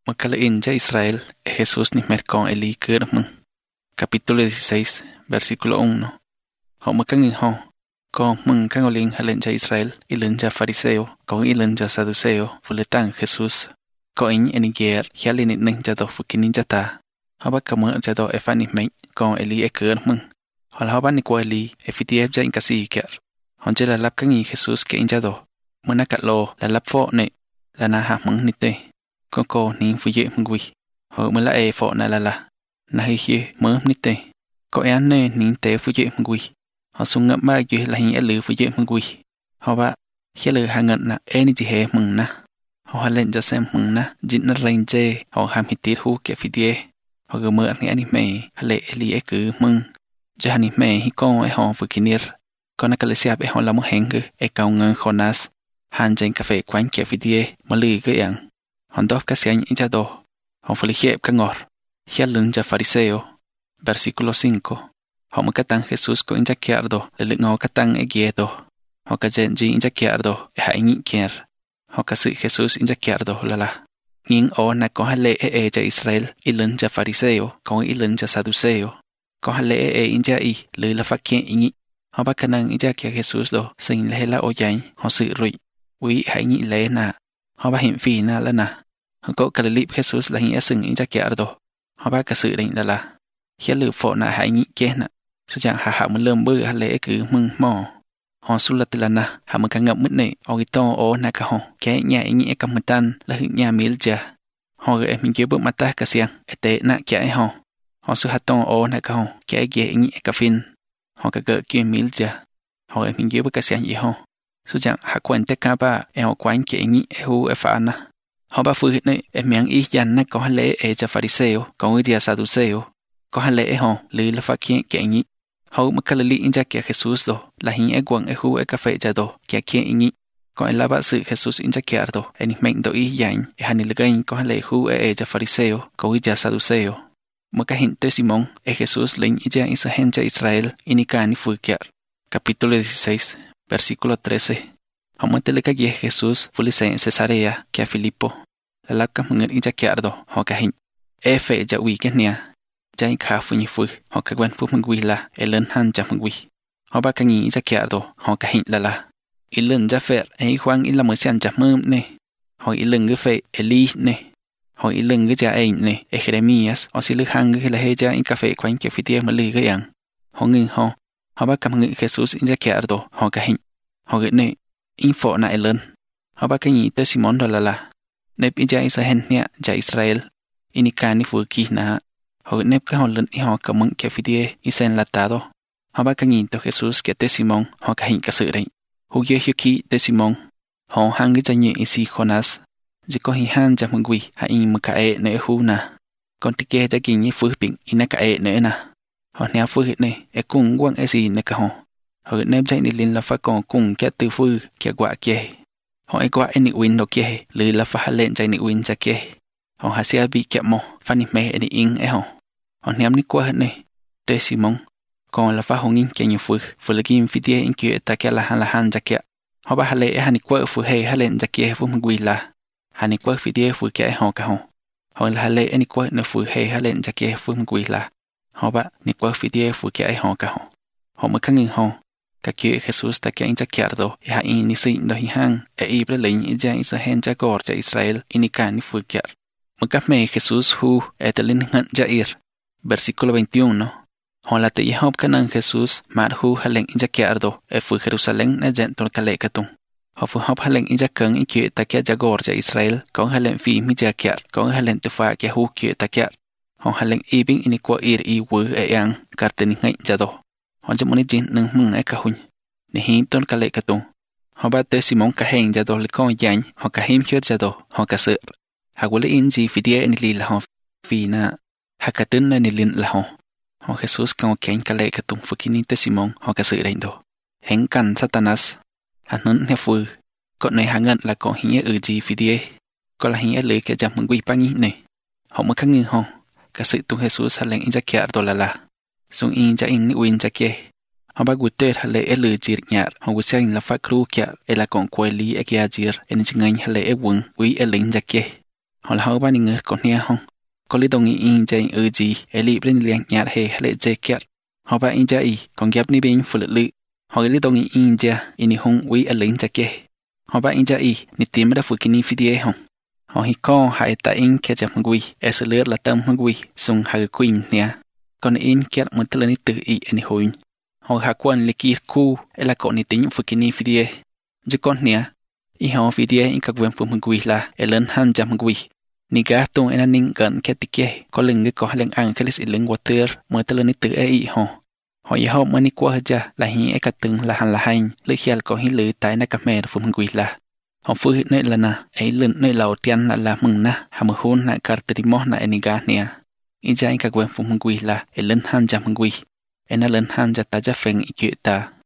Macalain ya Israel, Jesús ni mercón Eli Kerman. Capítulo 16, versículo 1. Homakan ho, con munkan olin halen ya Israel, ilen ya fariseo, con ilen ya saduceo, fuletan Jesús. Coin enigier, hialinit ning ya do fukinin ya ta. Habakamu ya do efanimate, con Eli Kerman. Holhaban ni kwa Eli, efitieb ya inkasi iker. Honje la lap kangi Jesús ke injado. Munakatlo, la lap fo ne, la na ha mung nite. Con ni fuye mngui. Ho mala e fo na la. Na hi mơ nite. Ko an ne ni te fuye mngui. Ho sung ngap ma yu la hin elu fuye mngui. Ho ba, hi elu hangat na e ni jihe mung na. Ho halen ja sem mung na, jit na rain je, ho ham hitit hu ke fidye. Ho gơ mơ ni anime, hale eli e cứ mung. Ja anime hi ko e ho fukinir. Ko na kalesiap e ho la mo henge e kao ngang Jonas. Han jen kafe kwan ke fidye, ma lư gơ yang. Hondof kasian injado, honfoligiep kangor, hialun ya fariseo. Versículo 5. Homukatan Jesús ko injakiardo, lelingo katan egiedo. Hokajenji injakiardo, haingi kier. Hokasi Jesús injakiardo lala. Ngin o na kohale ya Israel, ilun ya fariseo, kon ilun ya saduceo. Kohale inja lula fakien ingi. Hobakanang injakia Jesús do, sin lehela oyain, hosi rui. Ui haingi le na. Hoba him fi na la na. Ko kalilip Jesús la hin asung injakiardo. Hoba kasu rin lala. Hialu fo na haingi kehna. Sujang ha mulum bư hale cứ mung mo. Hon sulatilana ha mukangap mutne ogito o na ka ho. Ke nya ingi e kamutan la hin nya milja. Ho ge min gebu mata kasiang ete na kya e ho. Ho su haton o na ka ho. Ke ge ingi e kafin. Ho ka ge ke milja. Ho ge min gebu kasiang i ho. Sujang ha kwente ka ba e ho kwan ke ingi e hu e fa na. Họ ba phương này em miếng ý dành nè có hành lễ e cho fariseo có người dia saduceo có hành lễ họ lư là phát kiện kẻ nhị họ mà cái lý in ra kẻ Jesus đó là hình e quăng e hu e cà phê ra đó kẻ kẻ nhị có là bác sự Jesus in ra kẻ đó em mình đó ý dành e hành lễ gain có hành lễ hu e cho fariseo có người dia saduceo mà cái hình tới Simon e Jesus lính in ra Israel cho Israel inica ni phương kẻ. Capítulo 16 versículo 13. Họ mới tới cái Jesus phụ lý Cesarea kia Filipo. La lap kam ngat injakiardo ho ka hin. E fe ja wi kenya. Jai ka fu ni fu ho ka gwan fu mngwi la elen han ja mngwi. Ho ba ka ni injakiardo ho ka hin la la. Ilen ja fer e Juan ila mo sian ja mum ne. Ho ilen ge fe Eli ne. Ho ilen ge ja ein ne e Jeremias o si lu hang ge la he ja in ka fe kwan ke fitie ma li ge yang. Ho ngin ho. Ho ba kam ngi Jesus injakiardo ho ka hin. Ho ge ne info na elen. Ho ba ka ni te Simon do la la. Nếp in ja Israel nia ja Israel inika ni fu ki na ho nếp ka ho len i ho ka mung ke fidie isen latado ho ba ka nhìn to Jesus ke te Simon ho ka hin ka sự dei hu ye ki te Simon ho hang ja ni isi Jonas ji ko hi han ja mungwi ha in mu ka e ne hu na kon ti ke ja ki ni fu ping ina ka e ne na ho nia fu ne e kung wang e si ne ka ho nếp ja ni lin la fa ko kung ke tu fu ke gwa ke. Họ ai qua any win do kia lư la fa halen jai ni win ja kia họ hasia bi kya mo fani me any ing e họ niam ni qua ne te Simon con la fa hongin ke ni fu lagim fitie in kia ta kia la han ja kia họ ba hale e hani qua fu he halen ja kia fu mgui la hani qua fitie fu kia họ ka họ la hale any qua ne fu he halen ja kia fu mgui la họ ba ni qua fitie fu kia họ ka họ ma kangin họ ka kye Jesus ta kya injakiardo ya in ni sin do hi hang e ibre lein ja Israel ja gor ja Israel inika ni fukiar. Makame Jesus hu etelin han jair. Versículo 21. Hola te Jacob kanan Jesus mar hu halen injakiardo e fu Jerusalem na jentol kalekatung. Ho fu hop halen injakang ikye ta kya ja gor ja Israel kon halen fi mi jakiar kon halen te fa kya hu kye ta kya. Ho halen ibing inikwa i wu e yang karteni ngai jado. Họ cho muốn tin nâng mừng ai cả huynh, để hiếm tôn cả lệ cả tung. Họ bắt tới Simon cả hành ra đồ lịch con dành, họ cả hiếm khuyết ra đồ, họ cả sợ. Họ có lẽ in gì vì địa anh lì là họ, vì na, họ cả tên anh lì là họ. Họ Jesus cao kén cả lệ cả tung phụ kinh tới Simon, họ cả sợ đánh đồ. Hẹn cằn Satanas, hắn nấn hẹp vừa, còn này hắn ngân là có hiếm gì vì địa, có là hiếm lệ cái jam mừng quy bao nhiêu này. Họ mới khăng ngưng họ, cả sự tung Jesus hắn lệnh in ra kia đồ là. Sung in ja in win ja kia. Họ ba gute hale e lư jir nyar. Họ gute in la fa kru kia e la kon kweli e kia jir. En jingain hale e wung ui e ling ja kia. họ là họ ba những người còn nia hông có lý đồng in chạy gì lý bên liền nhạt hề lệ dễ kiệt họ ba in chạy còn ghép ní bên phụ lự họ lý đồng in cha in hông uy lính cha kê họ ba in chạy ní tìm đã phụ kinh phi địa hông họ hi co hại tại in kia chập măng sự lứa là tâm măng sung hai quỳnh nè còn in kia một tờ ní tự ý anh hồi họ hạ quan lịch kia cu là còn ní tính phụ kinh phi địa chứ con nè ý họ phi địa in các vấn phụ măng là lớn hơn chập măng ni gà tung anh ninh gần kia tiki có lưng người có lưng ăn cái lịch lưng water mới tờ ní tự ý họ ý họ mới ní qua hết là hi cái từng là hành là hành lưỡi khial có hi lưỡi tại na cà mè phụ măng là họ phơi nơi là na ấy lần nơi lầu tiền là mừng na ham hôn na carterimo na eniga nè in trái các quen phụ mừng là lần han jam mừng en lần han jata ja phèn ikita